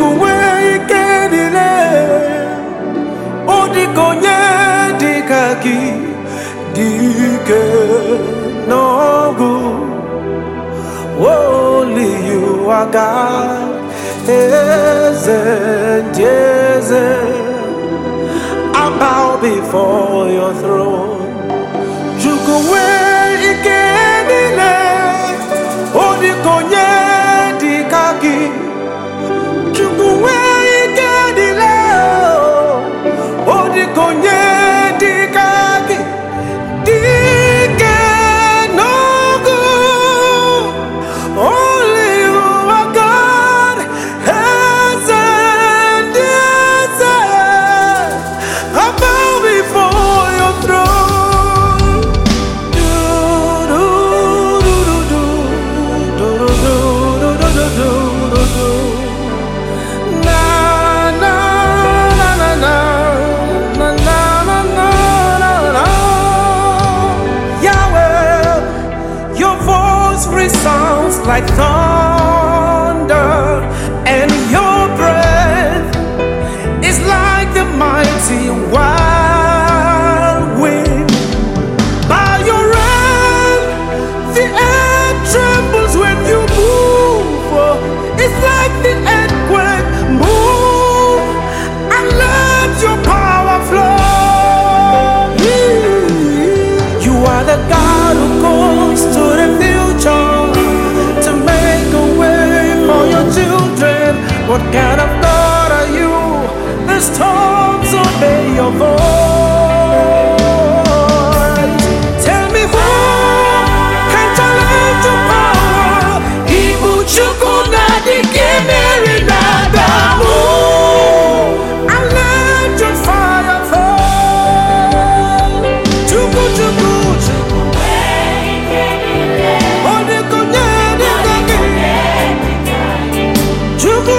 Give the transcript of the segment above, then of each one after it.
Chukuwe ikedile Odikonye dikaki Dike nogu Only you are God I bow before your throne Chukuwe ikedile Odikonye dikaki Chukuwe ikedile Odikonye dikaki Dike nogu Only you are God I bow before your throne Sounds like thunder, and your breath is like the mighty wild wind. By your hand, the earth trembles when you move. It's like the earthquake move, and let your power flow. You are the God who goes to the future. What kind of God are you? The storms obey your voice. Tell me who can challenge your power? Ibu chukuna dikemeri nadamu. And let your fire fall. Chuku chuku chuku. Odikonye dikaki. Chuku.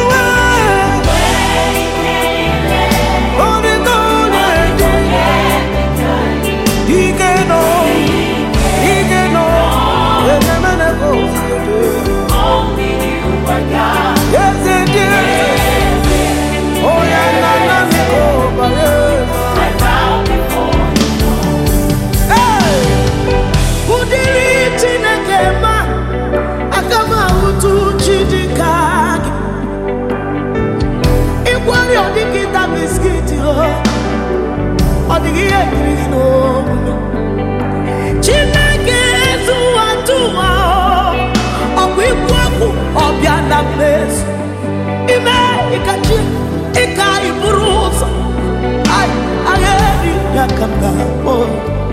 Ika iburusa, ay, ayeri yakamba, oh.